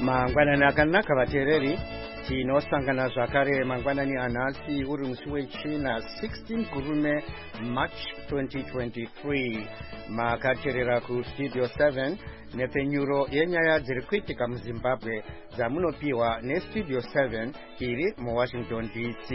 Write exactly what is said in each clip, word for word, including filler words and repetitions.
mangwanani akanaka vateereri, tinosangana zvakare mangwanani anhasi uri musi wechina sixteen gurume March twenty twenty-three. Makateerera kustudio seven nepfenyuro yenyaya dziri kuitika muzimbabwe dzamunopiwa nestudio seven iri muwashington D C.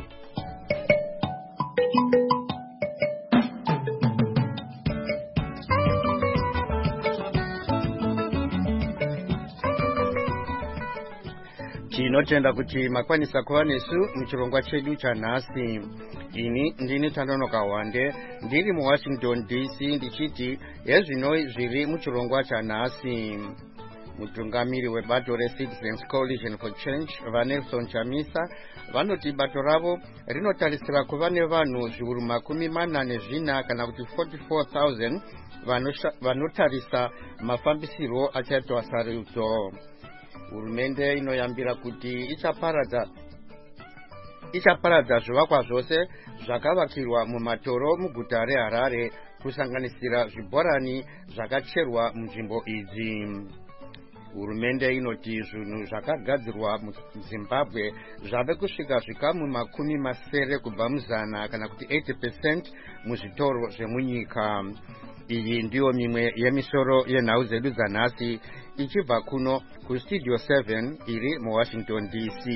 Tinotenda kuti makwanisa kuva nesu muchirongwa chedu chanhasi. Ini ndini Tanonoka Wande ndiri muwashington D C ndichiti yezvinoi zviri muchirongwa chanhasi. Mutungamiri webato reCitizens Coalition for Change vaNelson Chamisa vanoti bato ravo rinotarisira kuva nevanhu zviuru makumi mana nezvina kana kuti forty-four thousand vanotarisa mafambisiro achaitwa sarudzo. Hurumende inoyambira kuti ichaparadza ichaparadza zvivakwa zvose zvakavakirwa mumatoro muguta reHarare kusanganisira zvibhorani zvakacherwa munzvimbo idzi. Hurumende inoti zvinhu zvakagadzirwa muZimbabwe zvave kusvika zvikamu makumi masere kubva muzana kana kuti eighty percent muzvitoro zvemunyika. Iyi ndiyo mimwe yemisoro yenhau dzedu dzanhasi ichibva kuno kustudio seven iri muwashington D C.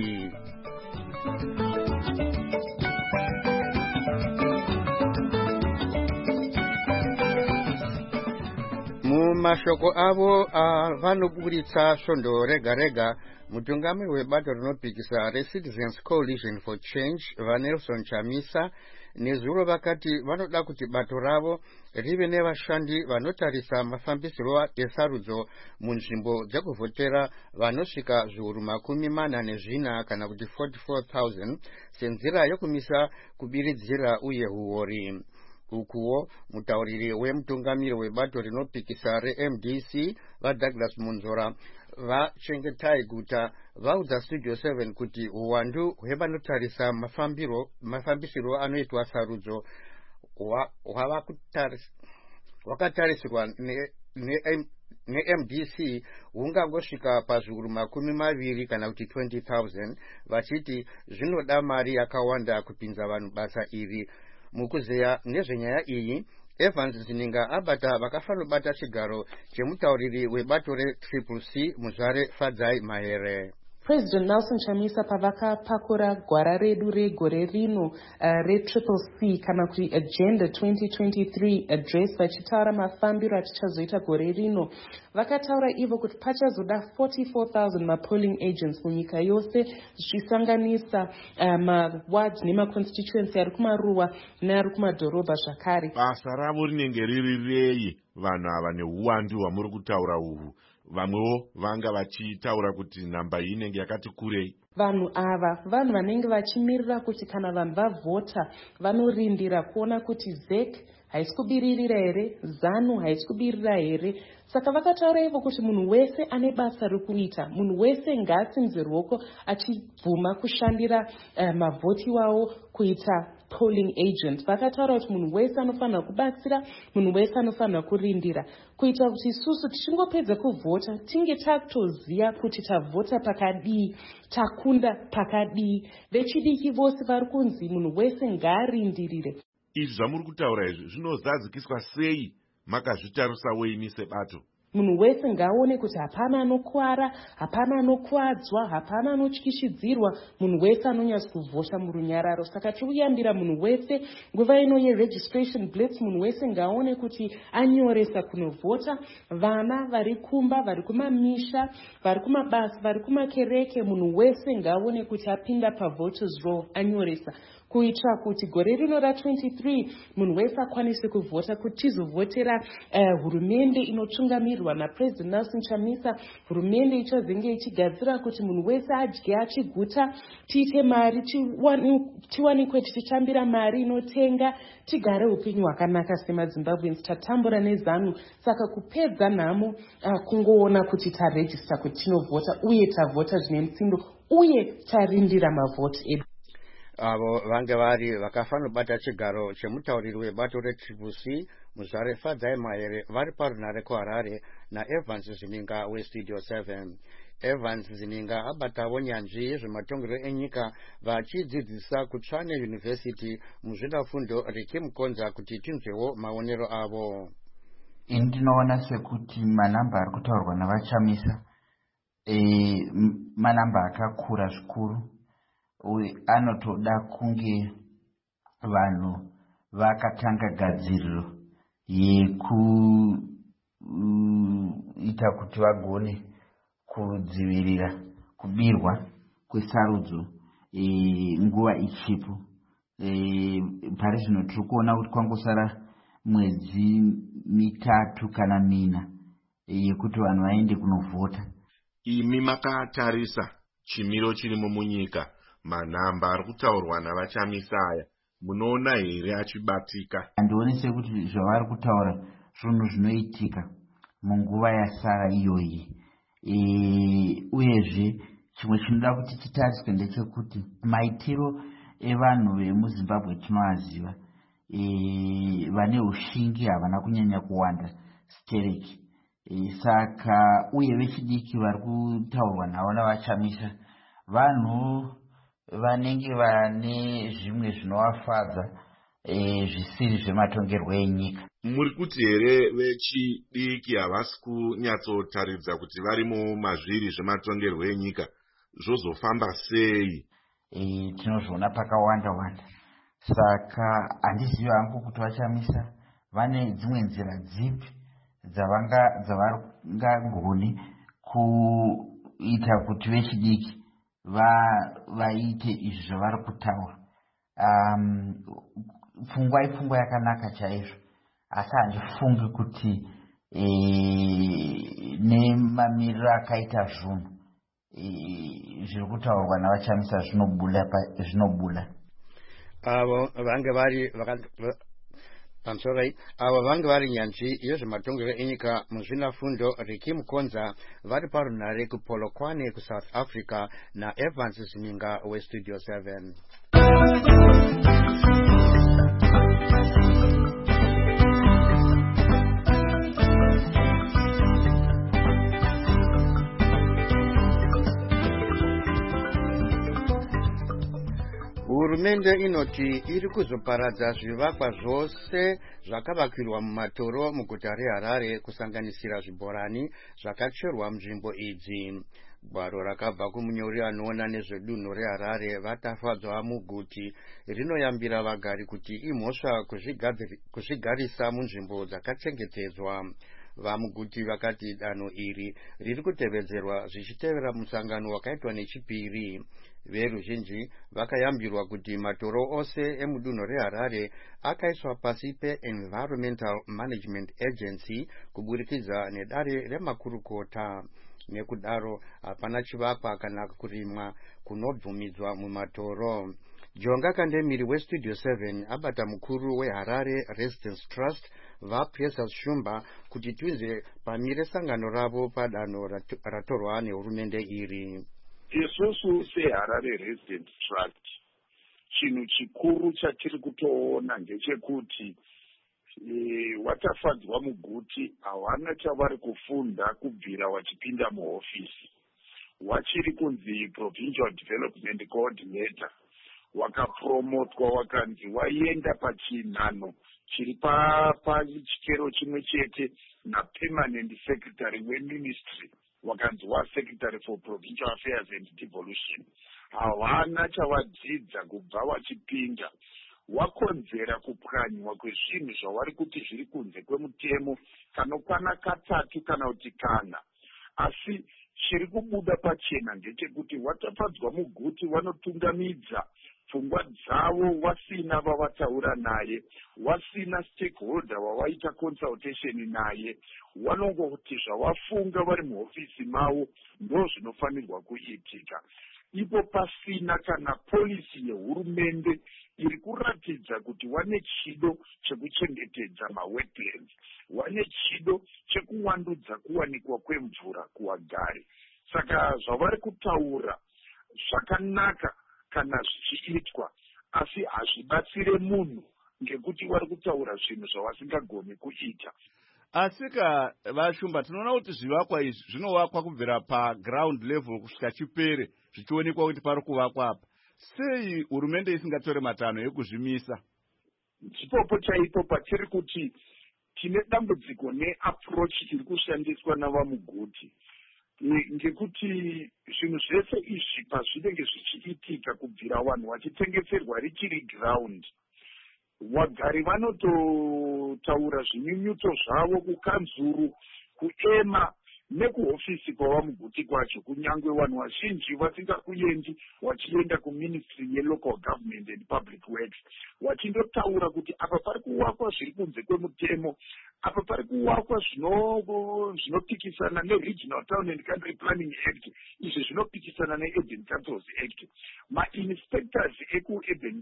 Mumashoko avo vanoburitsa svondo rega rega, mutungamiri webato rinopikisa reCitizens Coalition for Change vaNelson Chamisa nezuro vakati vanoda kuti bato ravo rive nevashandi vanotarisa mafambisiro esarudzo munzvimbo dzekuvhotera vanosvika zviuru makumi mana nezvina kana kuti forty-four thousand senzira yokumisa kubiridzira uye huori. Ukuwo mutauriri wemutungamiri webato rinopikisa reM D C vaDouglas Munzora vachengetai guta vaudza studio seven kuti uwandu hwevanotarisa mafambiro mafambisiro anoitwa sarudzo hwakatarisirwa neM D C hungangosvika pazviuru makumi maviri kana kuti twenty thousand, vachiti zvinoda mari yakawanda kupinza vanhu basa iri. Mukuzeya nezvenyaya iyi, Evans Zininga abata vakafanobata chigaro chemutauriri webato reTriple C muzvare Fadzai Mahere. President Nelson Chamisa pavakapakura gwara redu regore rino uh, reTriple C kana kuti Agenda twenty twenty-three address vachitaura mafambiro atichazoita gore rino, vakataura ivo kuti pachazoda forty-four thousand mapolling agents munyika yose zvichisanganisa uh, mawards nemaconstituency ari kumaruwa neari kumadhorobha zvakare. Basa ravo rinenge riri rei vanhu ava neuwandu hwamuri kutaura uhwu? Vamwewo vanga vachitaura kuti namba iyi inenge yakati kurei. Vanhu ava vanhu vanenge vachimirira kuti kana vanhu vavhota vanorindira kuona kuti Z E C haisi kubiririra here, ZANU haisi kubirira here. Saka vakataura ivo kuti munhu wese ane basa rekuita, munhu wese ngaatsinze ruoko achibvuma kushandira uh, mavhoti wavo kuita polling agent. Vakataura kuti munhu wese anofanira kubatsira, munhu wese anofanira kurindira kuita kuti isusu tichingopedza kuvhota tinge tatoziya kuti tavhota pakadii, takunda pakadii. Vechidiki vose vari kunzi munhu wese ngaarindirire. Izvi zvamuri kutaura izvi zvinozadzikiswa sei makazvitarisa weimi sebato? Munhu wese ngaaone kuti hapana anokuwara, hapana anokuwadzwa, hapana anotyishidzirwa, munhu wese anonyatsa kuvhota murunyararo. Saka tikuyambira munhu wese nguva ino yeregistration blitz, munhu wese ngaaone kuti anyoresa kunovhota. Vana vari kumba, vari kumamisha, vari kumabasa, vari kumakereke, munhu wese ngaaone kuti apinda pavoters roll anyoresa, kuitira kuti gore rino ra23 munhu wese akwanise kuvhota kuti tizovhotera uh, hurumende inotungamirwa naPresident Nelson Chamisa, hurumende ichazenge ichigadzira kuti munhu wese adye achiguta, tiite mari, tiwanikwe tichitambira mari inotenga, tigare upenyu hwakanaka semaZimbabweans. Tatambura nezanu, saka kupedza nhamo uh, kungoona kuti taregister kuti tinovhota uye tavhota zvine mutsindo uye tarindira mavhoti edu. Avo vange vari vakafanobata chigaro chemutauriri webato reTriple C muzvare Fadzai Mahere vari parunare kuHarare naEvans Zininga weStudio seven. Evans Zininga abatawo nyanzvi yezvematongero enyika vachidzidzisa kuTshwane University muzvidafundo rechimukonza kuti tinzwewo maonero avo. Ndinoona sekuti manamba ari kutaurwa navachamisa e, manamba akakura zvikuru uye anotoda kunge vanhu vakatanga gadziriro yekuita kuti vagone kudzivirira kubirwa kwesarudzo e, nguva ichipo. E, pari zvino tiri kuona kuti kwangosara mwedzi mitatu kana mina yekuti vanhu vaende kunovhota. Imi makatarisa chimiro chirimo munyika, manhamba ari kutaurwa navachamisa aya, munoona here achibatika? Handioni sekuti zvavari kutaura zvinhu zvinoitika munguva yasara iyoyi. E, uyezve chimwe chinoda kuti chitariswe ndechekuti maitiro evanhu vemuZimbabwe tinoaziva. E, vane ushingi havana kunyanya kuwanda stereki. E, saka uye vechidiki vari kutaurwa navo navachamisa vanhu vanenge vane zvimwe zvinovafadza e, zvisiri zvematongerwo enyika. Muri kuti here vechidiki havasi kunyatsotaridza kuti varimo mazviri zvematongerwo enyika, zvozofamba sei? E, tinozviona pakawanda wanda. Saka handizivi hangu kuti vachamisa vane dzimwe nzira dzipi dzavangagone kuita kuti vechidiki vaite izvi zvavari kutaura. Um, pfungwa ipfungwa yakanaka chaizvo, asi handifungi kuti e, nemamiriro akaita zvunhu e, zviri kutaurwa navachamisa zvinobula. Avo vange vari pamusoro avo vange vari nyanzvi yezvematongero enyika muzvinafundo rechimukonza vari parunhare kuPolokwane kuSouth Africa naEvans Zininga weStudio seven. Hurumende inoti iri kuzoparadza zvivakwa zvose zvakavakirwa mumatoro muguta reHarare kusanganisira zvibhorani zvakacherwa munzvimbo idzi. Gwaro rakabva kumunyori anoona nezvedunhu reHarare vatafadzwa muguti rinoyambira vagari kuti imhosva kuzvigarisa munzvimbo dzakachengetedzwa. Vamuguti vakati danho iri riri kutevedzerwa zvichitevera musangano wakaitwa nechipiri. Veruzhinji vakayambirwa kuti matoro ose emudunhu reHarare akaiswa pasi peEnvironmental Management Agency kuburikidza nedare remakurukota. Nekudaro hapana chivakwa kana kurimwa kunobvumidzwa mumatoro. Jonga Kandemiri weStudio seven abata mukuru weHarare Residence Trust vaPrecious Shumba kuti tiuze pamire sangano ravo padanho ratorwa nehurumende iri. Isusu seHarare Residence Trust chinhu chikuru chatiri kutoona ngechekuti e, watafadzwa muguti hawana chavari kufunda kubvira wachipinda muhofisi. Wachiri kunzi Provincial Development Coordinator, wakapromotwa wakanzi waenda pachinhano chiri pachikero chimwe chete naPermanent Secretary weMinistry wakanzi waSecretary for Provincial Affairs and Devolution. Hawana chavadzidza kubva wachipinda. Wakonzera kupwanywa kwezvinhu zvavari kuti zviri kunze kwemutemo kanokwana katatu kana kuti kana. Asi chiri kubuda pachena ndechekuti watafadzwa muguti wanotungamidza pfungwa dzavo wasina vavataura naye, wasina stakeholder wawaita consultation naye, wanongoti zvawafunga vari muhofisi mavo ndo zvinofanirwa kuitika. Ipo pasina kana polisi yehurumende iri kuratidza kuti wane chido chekuchengetedza mawetlands, wane chido chekuwandudza kuwanikwa kwemvura kuwagari. Saka zvavari kutaura zvakanaka kana zvichiitwa, asi hazvibatsire munhu ngekuti vari kutaura zvinhu zvavasingagoni kuita. asika vashumba tinoona kuti zvivakwa izvi zvinovakwa kubvira paground level kusvika chipere zvichionekwa kuti pari kuvakwa apa. Sei hurumende isingatore matanho ekuzvimisa? Chipopo chaipo patiri kuti tine dambudziko neapproach iri kushandiswa navamuguti, ngekuti zvinhu zvese izvi pazvinenge zvichiitika kubvira vanhu vachitengeserwa richiri ground, vagari vanototaura zvinyunyuto zvavo kukanzuru, kuema nekuhofisi kwavamuguti kwacho, kunyange vanhu vazhinji vasingakuendi vachienda kuministry yelocal government and public works vachindotaura kuti apa pari kuvakwa zviri kunze kwemutemo, apa pari kuvakwa zvinopikisana neregional town and country planning act, izvi zvinopikisana neurban councils act. Mainspectors eku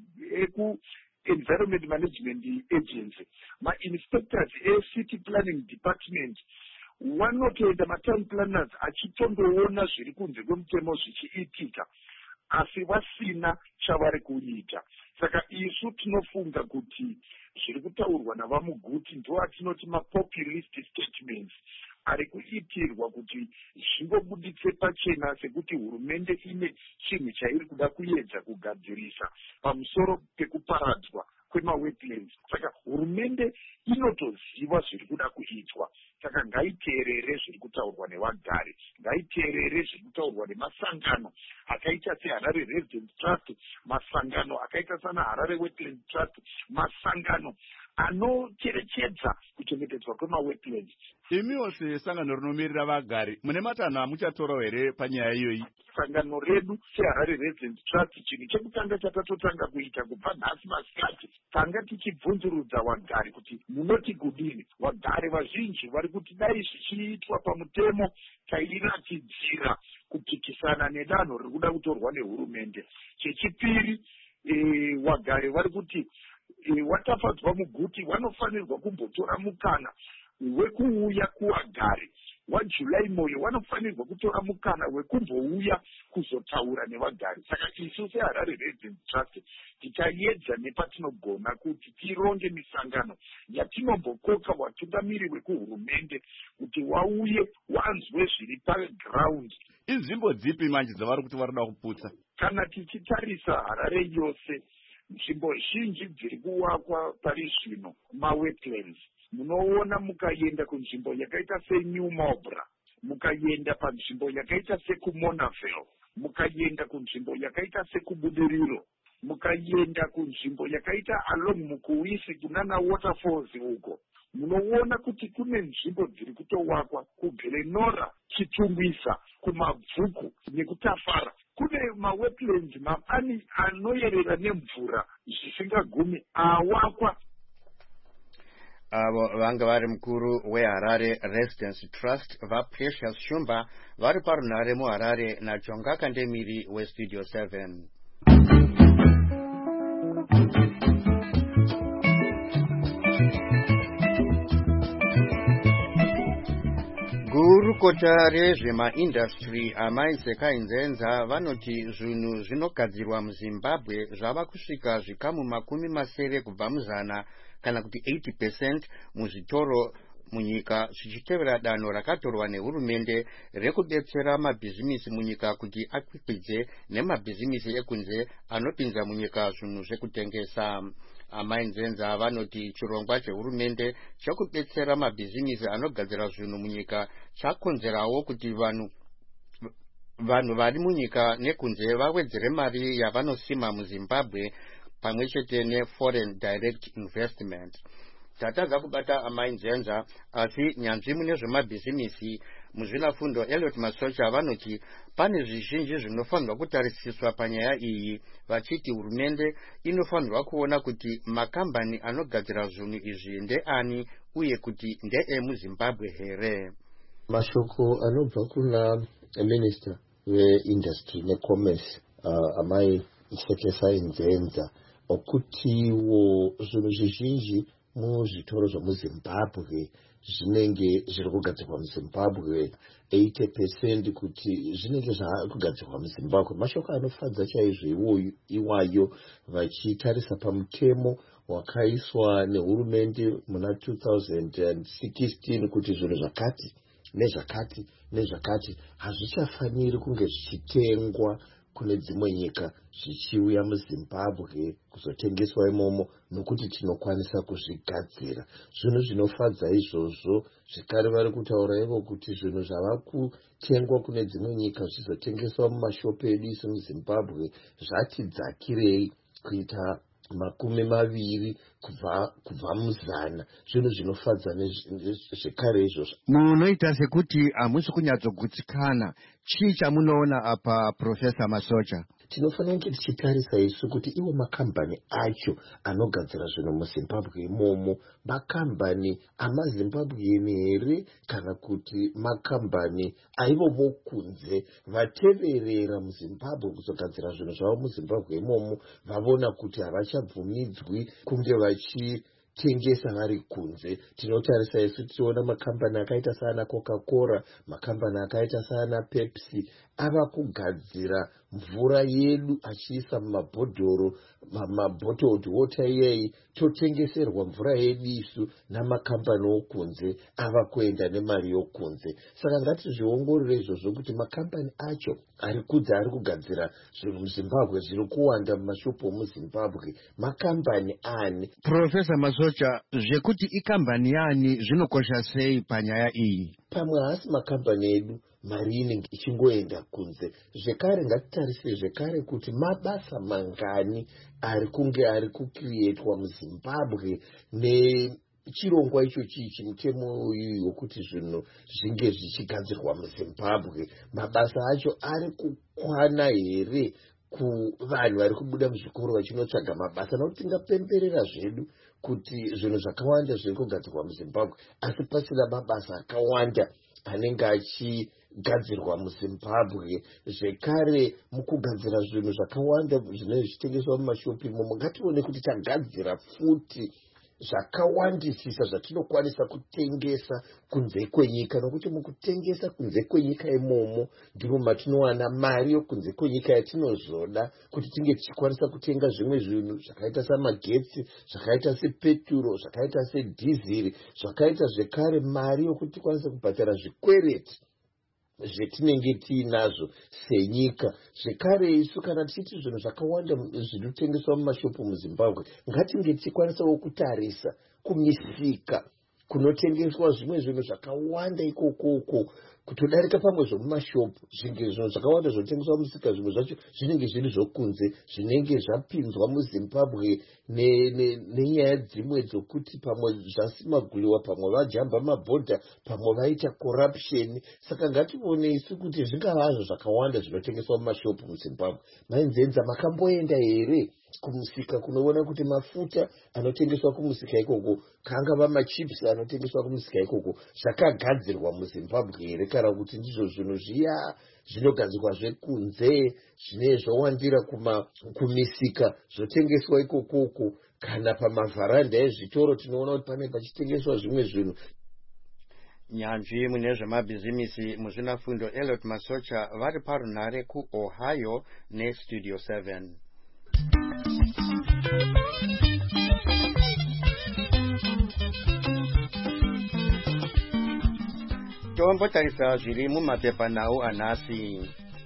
eku environment management agency, mainspectors ecity planning department vanotoenda matown planners achitondoona zviri kunze kwemutemo zvichiitika, asi vasina chavari kuita. Saka isu tinofunga kuti zviri kutaurwa navamuguti ndo atinoti mapopulist statements ari kuitirwa kuti zvingobuditse pachena sekuti hurumende ine chinhu chairi kuda kuedza kugadzirisa pamusoro pekuparadzwa kwemawetlands. Saka hurumende inotoziva zviri kuda kuitwa, saka ngaiteerere zviri kutaurwa nevagari, ngaiteerere zviri kutaurwa nemasangano akaita seHarare Residence Trust, masangano akaita sana Harare Wetland Trust, masangano anocherechedza kuchengetedzwa kwemawetlands. Imiwo sesangano rinomirira vagari, mune matanho amuchatorawo here panyaya iyoyi? Sangano redu seHarare Residence Trust, chinhu chekutanga chatatotanga kuita kubva nhasi masikati, tanga tichibvunzurudza vagari kuti munoti kudini. Vagari vazhinji vari kuti dai zvichiitwa pamutemo tairatidzira kupikisana nedanho riri kuda kutorwa nehurumende. Chechipiri, e, vagari vari kuti e, watafadzwa muguti vanofanirwa kumbotora mukana wekuuya kuvagari. WaJulai Moyo vanofanirwa kutora mukana wekumbouya kuzotaura nevagari. Saka isu seHarare Residence Trust tichaedza nepatinogona kuti tironge misangano yatinombokoka watungamiri wekuhurumende kuti wauye wanzwe zviri paground. Inzvimbo dzipi manje dzavari kuti varida kuputsa? Kana tichitarisa Harare yose, nzvimbo zhinji dziri kuvakwa pari zvino mawetlands. Munoona mukaenda kunzvimbo yakaita seNew Marlborough, mukaenda panzvimbo yakaita sekuMonaville, mukaenda kunzvimbo yakaita sekubudiriro, mukaenda kunzvimbo yakaita along Mukuwisi kunana waterfalls uko, munoona kuti kune nzvimbo dziri kutowakwa kuGlenora, Chitumbisa, kuMabvuku nekutafara. Kune mawetlands mabani anoyerera nemvura zvisingagumi awakwa. Avo vanga vari mukuru weHarare Residence Trust vaPrecious Shumba vari parunhare muHarare naJonga Kandemiri weStudio seven. Gurukota rezvemaindastry amai Sekainzenza vanoti zvinhu zvinogadzirwa muZimbabwe zvava kusvika zvikamu makumi masere kubva muzana kana kuti eighty percent muzvitoro munyika, zvichitevera danho rakatorwa nehurumende rekudetsera mabhizimisi munyika kuti akwikwidze nemabhizimisi ekunze anopinza munyika zvinhu zvekutengesa. Amai Nzenza vanoti chirongwa chehurumende chekudetsera mabhizimisi anogadzira zvinhu munyika chakonzerawo kuti vanhu vanhu vari munyika nekunze vawedzere mari yavanosima muZimbabwe pamwe chete neforeign direct investment. Tatadza kubata Amai Nzenza, asi nyanzvi mune zvemabhizimisi muzvinafundo Elliot Masocha vanoti pane zvizhinji zvinofanirwa kutarisiswa panyaya iyi, vachiti hurumende inofanirwa kuona kuti makambani anogadzira zvinhu izvi ndeani uye kuti ndeemuZimbabwe here. Mashoko anobva kuna minister weindustry necommerce uh, Amai Sekainzenza okutiwo zvinhu zvizhinji muzvitoro zvemuzimbabwe zvinenge zviri kugadzirwa muzimbabwe eighty percent kuti zvinenge zvakugadzirwa muzimbabwe. Mashoko anofadza chaizvo iwayo vachitarisa pamutemo wakaiswa nehurumende muna two thousand sixteen kuti zvinhu zvakati nezvakati nezvakati hazvichafaniri kunge zvichitengwa kune dzimwe nyika zvichiuya muzimbabwe kuzotengeswa imomo nokuti tinokwanisa kuzvigadzira. Zvinhu zvinofadza izvozvo. Zvekare vari kutaura ivo kuti zvinhu zvava kutengwa kune dzimwe nyika zvizotengeswa mumashopu edu isu muzimbabwe zvati dzakirei kuita makumi maviri kubva kubva muzana. Zvinhu zvinofadza zvekare izvozvo. Munoita sekuti hamusi kunyatsogutsikana. Chii chamunoona apa Professor Masocha? Tinofanira kunge tichitarisa isu kuti iwo makambani acho anogadzira zvinhu muzimbabwe imomo makambani amazimbabweni here kana kuti makambani aivo vokunze vateverera muzimbabwe kuzogadzira zvinhu zvavo muzimbabwe imomo vavona kuti havachabvumidzwi kunge vachitengesa vari kunze. Tinotarisa isu tichiona makambani akaita sana Coca-Cola, makambani akaita sana Pepsi ava kugadzira mvura yedu achiisa mumabhodhoro mabottled water iyei totengeserwa mvura yedu isu namakambani okunze ava kuenda nemari yokunze. Saka ngatizviongorore izvozvo kuti makambani acho ari kudza ari kugadzira zvinhu muzimbabwe zviri kuwanda mumashopu omuzimbabwe makambani ani. Professor Masocha, zvekuti ikambani yani zvinokosha sei panyaya iyi? Pamwe haasi makambani edu mari inenge ichingoenda kunze. Zvekare ngatitarise zvekare kuti mabasa mangani ari kunge ari kukrietwa muzimbabwe nechirongwa icho chichi mutemo uyu wokuti zvinhu zvinge zvichigadzirwa muzimbabwe. Mabasa acho ari kukwana here kuvanhu vari kubuda muzvikoro vachinotsvaga mabasa? Nokuti tingapemberera zvedu kuti zvinhu zvakawanda zviri kugadzirwa muzimbabwe asi pasina mabasa akawanda anenge achigadzirwa muzimbabwe. Zvekare mukugadzira zvinhu zvakawanda zvinenge zvichitengeswa mumashopu imomo ngatione kuti tagadzira futi zvakawandisisa zvatinokwanisa kutengesa kunze kwenyika, nokuti mukutengesa kunze kwenyika imomo ndimo matinowana mari yokunze kwenyika yatinozoda kuti tinge tichikwanisa kutenga zvimwe zvinhu zvakaita samagetsi, zvakaita sepeturo, zvakaita sedhiziri, zvakaita zvekare mari yokuti tikwanise kubhadhara zvikwereti zvetinenge tiinazvo senyika. Zvekare isu kana tichiti zvinhu zvakawanda zvinotengeswa mumashopu muzimbabwe ngatinge tichikwanisawo kutarisa kumisika kunotengeswa zvimwe zvinhu zvakawanda ikokoko kutodarika pamwe zvomumashopu. Zvinhu zvakawanda zvinotengeswa mumisika zvimwe zvacho zvinenge zviri zvokunze zvinenge zvapinzwa muzimbabwe nenyaya dzimwe dzokuti pamwe zvasimaguriwa, pamwe vajamba mabhodha, pamwe vaita corruption. Saka ngatione isu kuti zvingavazvo zvakawanda zvinotengeswa mumashopu muzimbabwe. Mainzenza makamboenda here kumusika kunoona kuti mafuta anotengeswa kumusika ikoko, kangava machips anotengeswa kumusika ikoko zvakagadzirwa muzimbabwe here kana kuti ndizvo zvinhu zviya zvinogadzirwa zvekunze zvine zvowandira kumisika zvotengeswa ikokoko, kana pamavharanda ezvitoro tinoona kuti pane pachitengeswa zvimwe zvinhu. Nyanzvi mune zvemabhizimisi muzvinafundo Elliot Masocha vari parunhare kuOhio neStudio seven. Tombotarisa zviri mumapepanhau anhasi.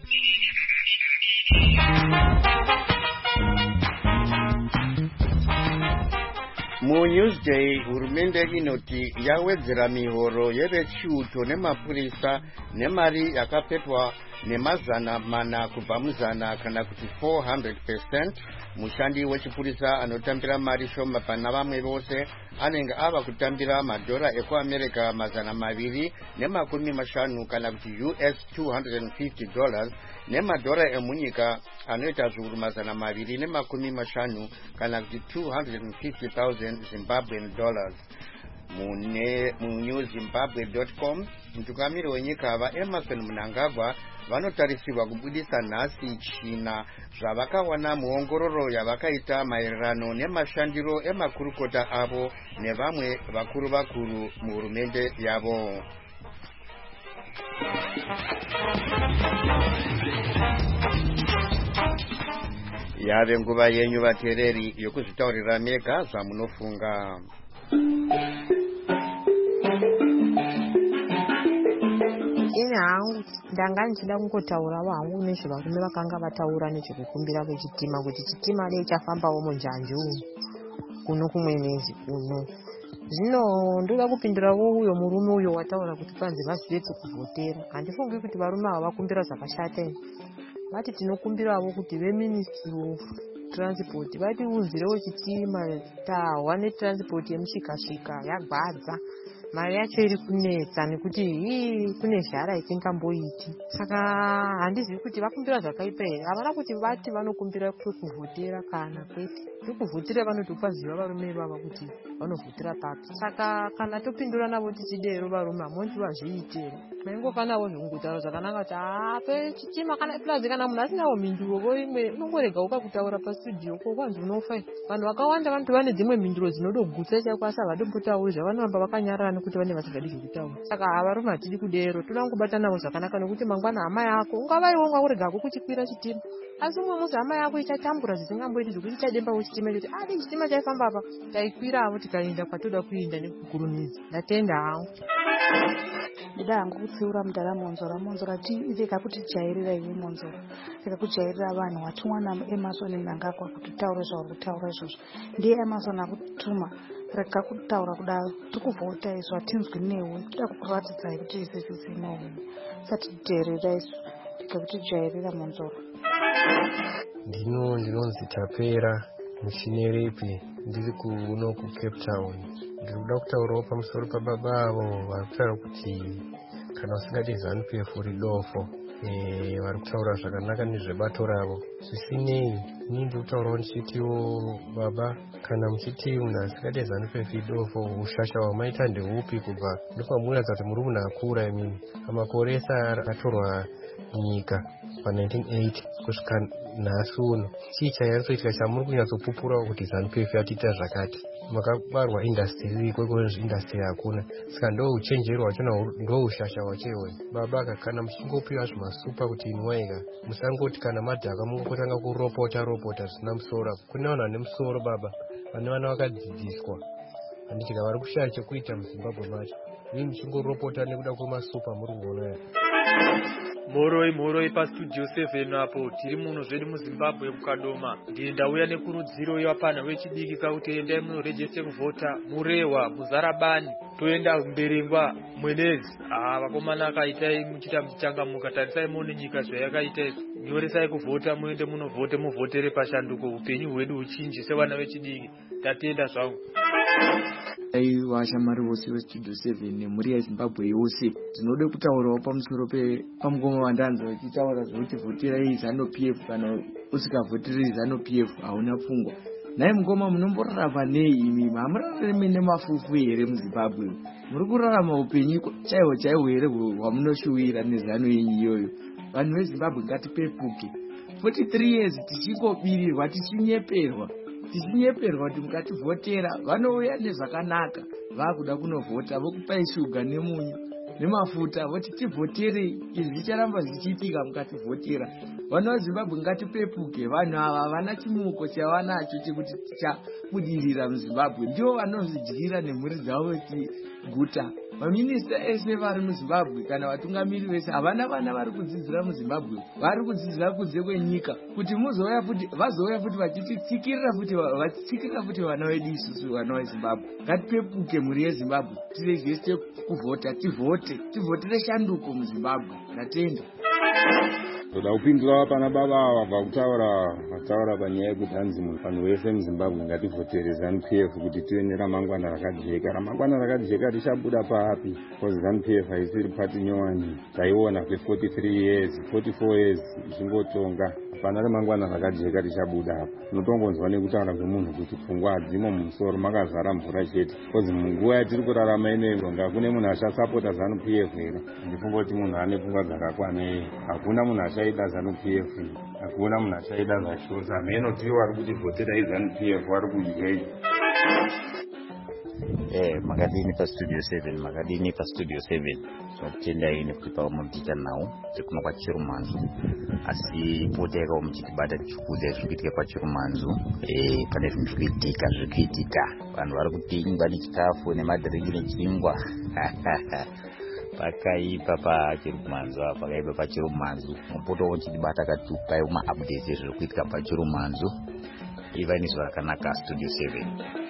MuNewsday hurumende inoti yawedzera mihoro yevechiuto nemapurisa nemari yakapetwa nemazana mana kubva muzana kana kuti four hundred percent. Mushandi wechipurisa anotambira mari shoma pana vamwe vose anenge ava kutambira madhora ekuAmerica mazana maviri nemakumi mashanu kana kuti U S two hundred fifty dollars nemadhora emunyika anoita zviuru mazana maviri nemakumi mashanu kana kuti two hundred fifty thousand Zimbabwean dollars. munewzimbabwe dot com. Mutungamiri wenyika vaEmerson Mnangagwa vanotarisirwa kubudisa nhasi china zvavakawana muongororo yavakaita maererano nemashandiro emakurukota avo nevamwe vakuru vakuru muhurumende yavo. Yave nguva yenyu vateereri yokuzvitaurira mega zvamunofunga. Ine hangu ndanga ndichida kungotaurawo hangu nezvevarume vakanga vataura nezvekukumbira kwechitima kuti chitima dei chafambawo munjanji umu kuno kumwenezi kuno. Zvino ndoda kupindurawo uyo murume uyo wataura kuti panzi vazive kuvhotera. Handifungi kuti varume ava vakumbira zvakashata ine. Vati tinokumbirawo kuti veministry of transport vatiunzirewo chitima tahwa netransport yemushikashika yagwadza. Mari yacho iri kunetsa nekuti hii kune zhara isingamboiti. Saka handizivi kuti vakumbira zvakaipa here. Havana kuti vati vanokumbira kwekuvhotera kana kwete. Kwekuvhotera vanotopa ziva varume ivava kuti vanovhotera papi. Saka kana topindura navo tichidero varume hamonzi vazviitire. Maingofanawo zvingotaura zvakanaka kuti ape chitima kana plazi kana munhu asinawo minduro voimwe unongorega ukakutaura pastudio ko kwanzi unofa. Vanhu vakawanda vanoti vane dzimwe minduro dzinodogutsa chaiko asi havadimbotauri zvavanofamba vakanyarara nekuti vane vasingadi zvekutaura. Saka varume hatidi kudero toda kungobata navo zvakanaka nekuti mangwana hama yako ungavaiwo ungakuregako kuchikwira chitima. Asi umwe musi hama yako ichatambura zvisingamboiti zvokuti chadembawo chitima choti adi chitima chaifamba apa taikwirawo tikaenda kwatoda kuenda nekukurumidza. Ndatenda hangu. Ndida hangu kutsiura mudhara Monzora. Monzora reka kuti jairira iwe Monzora. Reka kujairira vanhu watumwana Emerson Mnangagwa kuti taure zvauri kutaura izvozvo. Ndiye Emerson akutuma. Reka kutaura kudaro. Tikuvhota isu hatinzwi newe. Toda kukuratidzai kuti isisisi newe. Satiteerera isu. Reka kuti jairira Monzora. Ndino ndinonzi Tapera Mushinerepi ndiri kuno kuCape Town. Ndikuda kutaurawo pamusoro pababa avo vari kutaura kuti kana usingadi ZANU P F uri dofo. Eh, vari kutaura zvakanaka nezvebato ravo. Zvisinei, ini ndiri kutaurawo ndichitiwo baba kana muchiti munhu asingadi ZANU P F idofo ushasha hwamaita ndehupi kubva ndopamuratidza kuti muri munhu akura imini. Pamakore ese akatorwa nyika pa nineteen eighty kusvika nhasi uno chii chairitoitika chamuri kunyatsopupurawo kuti ZANU P F yatiita zvakati. Makabarwa industry kweko industry hakuna. Saka ndo uchenjeri hwachona ndo ushasha hwachewe. Baba kana muchingopiwa zvimasupa kuti inwaika musangoti kana madhaka mungotanga kuropota ropota zvisina musoro. Kune vanhu vane musoro baba vane vana vakadzidziswa. Handitika vari kushaya chekuita muZimbabwe macho. Ini muchingoropota nekuda kwemasupa muri kuona. Moroi moroi pastudio seven apo tiri muno zvedu muZimbabwe mukadoma. Ndiri ndauya nekurudziro yevapana vechidiki kauti endai munorejeste kuvhota Murewa Muzarabani toenda Mberengwa Mwenezi. Ah, vakomana akaitai muchita muchangamuka tarisai muone nyika zvayakaita izvo. Nyoresai kuvhota muende munovhote muvhotere pashanduko upenyu hwedu huchinji sevana vechidiki. Tatenda zvangu. Vashamari vose vestudio seven nemhuri yeZimbabwe yose tinode kutaurawo pamusoro pamugoma wandanza vachitaura zvokuti vhoterai ZANU P F kana usikavhoterei ZANU P F hauna pfungwa. Nhai mugoma munomborarama nei imi? Hamurarami nemafufu here muZimbabwe? Muri kurarama upenyu chaiwo chaiwo here hwamunoshuwira nezano yenyu iyoyo? Vanhu veZimbabwe ngatipepuke. forty-three years tichikobirirwa tichinyeperwa tichinyeperwa kuti mukativhotera vanouya nezvakanaka vakuda kunovhota vokupai shuga nemunyu nemafuta voti tivhoterei izvi zvicharamba zvichiitika mukativhotera. Vana veZimbabwe ngatipepuke. Vanhu ava havana chimuko chavanacho chekuti tichabudirira muZimbabwe. Ndivo vanozvidyira nemhuri dzavo vechiguta. Maminista ese vari muZimbabwe kana vatungamiri vese havana vana vari kudzidzira muZimbabwe. Vari kudzidzira kunze kwenyika kuti muzouya futi vazouya futi vachititsikirira futi vachitsikirira futi vana vedu isusu vana veZimbabwe. Ngatipepuke mhuri yeZimbabwe tiregeste kuvhota tivhote tivhotere shanduko muZimbabwe. Ndatenda. Toda kupindura vapana baba ava vakutaura vataura panyaya yekuti hanzi vanhu vese muZimbabwe ngativhotere ZANU P F kuti tive neramangwana rakajeka. Ramangwana rakajeka richabuda papi? Because ZANU P F haisiri pati nyowani taiona kwe forty-three years forty-four years zvingottonga hapana remangwana rakajeka richabuda apa. Unotongonzwa nekutaura kwemunhu kuti pfungwa hadzimo mumusoro, makazara mvura chete. Kozi munguva yatiri kurarama ineyo ngakune munhu achasapota ZANU P F here. Ndifunga kuti munhu ane pfungwa dzakakwana. Hakuna munhu achaida ZANU P F, hakuna munhu achaida zvachose. Mheno tiyo vari kutivhotera iZANU P F vari kudya. Eh, makadini pa studio seven, makadini pa studio seven. So tenda ini kuti pa mumtita nawo tikuno kwa Chirumanzu. Asi poteka umchitibata chikuze zvikitika kwa Chirumanzu. Eh, pane zvikitika zvikitika. Vanhu vari kutingwa nechikafu nemadhiringi nechingwa. Pakaipa pa Chirumanzu, pakaipa pa Chirumanzu. Mupoto uchitibata katupa uma updates zviri kuitika pa Chirumanzu. Ivani zvakanaka studio seven.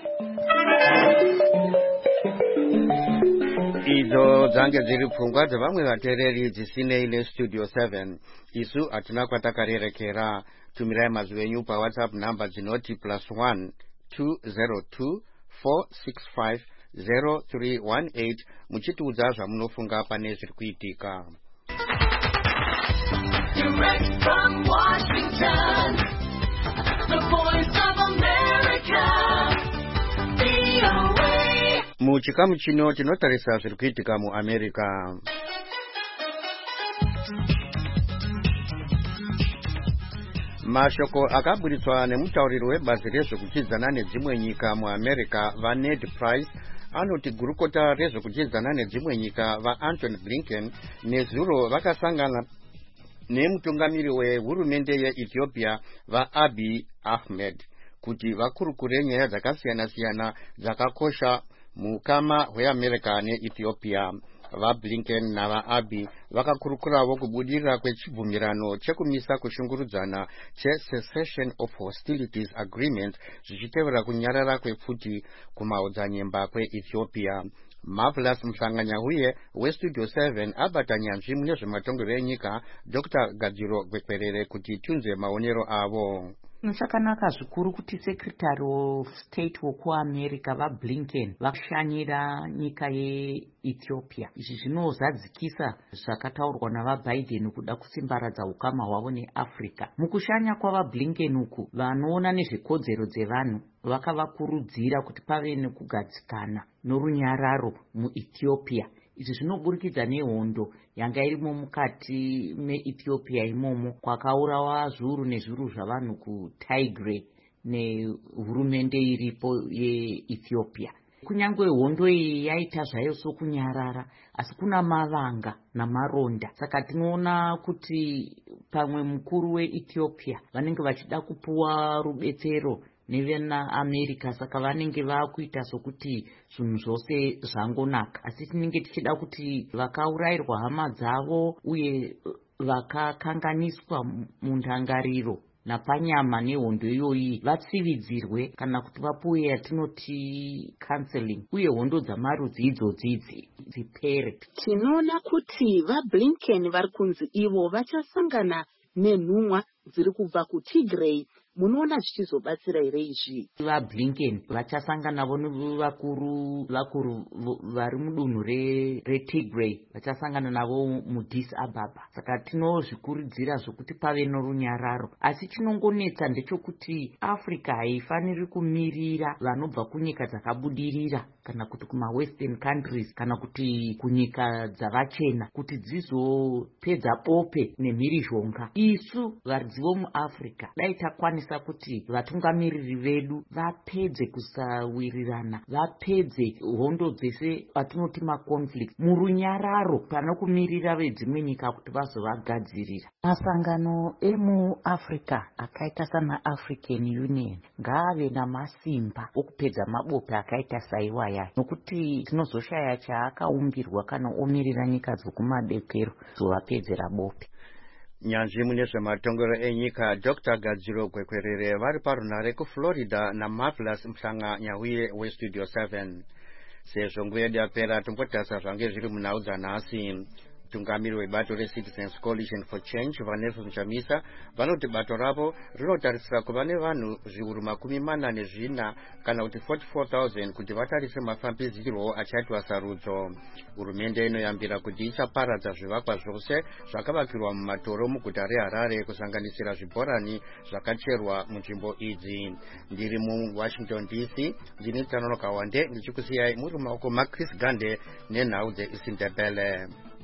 Idzo dzange dziri pfungwa dzevamwe vateereri dzisinei nestudio seven. Isu hatina kwatakarerekera. Tumirai mazwi enyu pawhatsapp number dzinoti plus one two zero two four six five zero three one eight muchitiudza zvamunofunga pane zviri kuitika. Direct from Washington, the voice of America. Muchikamu chino chinotarisa zviri kuitika muAmerica. Mashoko akaburitswa nemutauriri webazi rezvekuchidzana nedzimwe nyika muAmerica vaNed Price anoti gurukota rezvekuchidzana nedzimwe nyika vaAntony Blinken nezuro vakasangana nemutungamiri wehurumende yeEthiopia vaAbiy Ahmed kuti vakurukure nyaya dzakasiyana-siyana dzakakosha mukama hweAmerica neEthiopia. VaBlinken navaAbiy vakakurukurawo kubudirira kwechibvumirano chekumisa kushungurudzana cheCessation of Hostilities Agreement zvichitevera kunyarara kwepfuti kumaodzanyemba kweEthiopia. Marvelous Mhlanganya-huye westudio seven abata nyanzvi mune zvematongerero enyika Doctor Gadziro Gwekwerere kuti tiunze maonero avo. Zvakanaka zvikuru kuti Secretary of State wekuAmerica vaBlinken vashanyira nyika yeEthiopia. Izvi zvinozadzikisa zvakataurwa navaBiden kuda kusimbaradza ukama hwavo neAfrica. Mukushanya kwavaBlinken uku, vanoona nezvekodzero dzevanhu vakavakurudzira kuti pave nekugadzikana norunyararo muEthiopia. Izvi zvinoburikidza nehondo yanga irimo mukati meEthiopia imomo kwakaurawa zviuru nezviuru zvavanhu kuTigray nehurumende iripo yeEthiopia. Kunyangwe hondo iyi yaita zvayo sokunyarara, asi kuna mavanga namaronda. Saka tinoona kuti pamwe mukuru weEthiopia vanenge vachida kupuwa rubetsero nevena America, saka vanenge vakuita sokuti zvinhu zvose zvangonaka. Asi tinenge tichida kuti vakaurayirwa hama dzavo uye vakakanganiswa mundangariro napanyama nehondo iyoyi vatsividzirwe kana kuti vapuwe yatinoti counseling, uye hondo dzamarudzi idzodzi dzipere. Tinoona kuti vaBlinken vari kunzi ivo vachasangana nenhumwa dziri kubva kuTigray. Munoona zvichizobatsira here izvi? VaBlinken vachasangana navo vakuru vakuru vari mudunhu reTigray, vachasangana navo muAddis Ababa. Saka tinozvikurudzira zvokuti pave norunyararo, asi chinongonetsa ndechekuti Africa haifaniri kumirira vanobva kunyika dzakabudirira kana kuti kumawestern countries kana kuti kunyika dzavachena kuti dzizopedza bope nemhirizhonga. Isu varidzi vomuAfrica dai takwanisa kuti vatungamiriri vedu vapedze kusawirirana, vapedze hondo dzese vatinoti maconflict murunyararo pano kumirira vedzimwe nyika kuti vazovagadzirira. Masangano emuAfrica akaita sana African Union ngaave namasimba okupedza mabope akaita saiwaya, nokuti tinozoshaya chaakaumbirwa kana omirira nyika dzokumadekero zovapedzera bope. Nyanzvi mune zvematongero enyika Doctor Gadziro Gwekwerere vari parunare kuFlorida naMarvelous Mhlanganya-huye westudio seven. Sezvo nguva yedu yapera tombotasa zvange zviri munhau dzanhasi. Tungamiri webato reCitizens Coalition for Change vaNelson Chamisa vanoti bato ravo rinotarisira kuva nevanhu zviuru makumi mana nezvina kana kuti forty-four thousand kuti vatarise mafambidzirwo achaitwa sarudzo. Hurumende inoyambira kuti ichaparadza zvivakwa zvose zvakavakirwa mumatoro muguta reHarare kusanganisira zvibhorani zvakacherwa munzvimbo idzi. Ndiri muWashington D C ndini Tanonoka Wande ndichikusiyai muri mumaoko maChris Gande nenhau dzeIsindebele.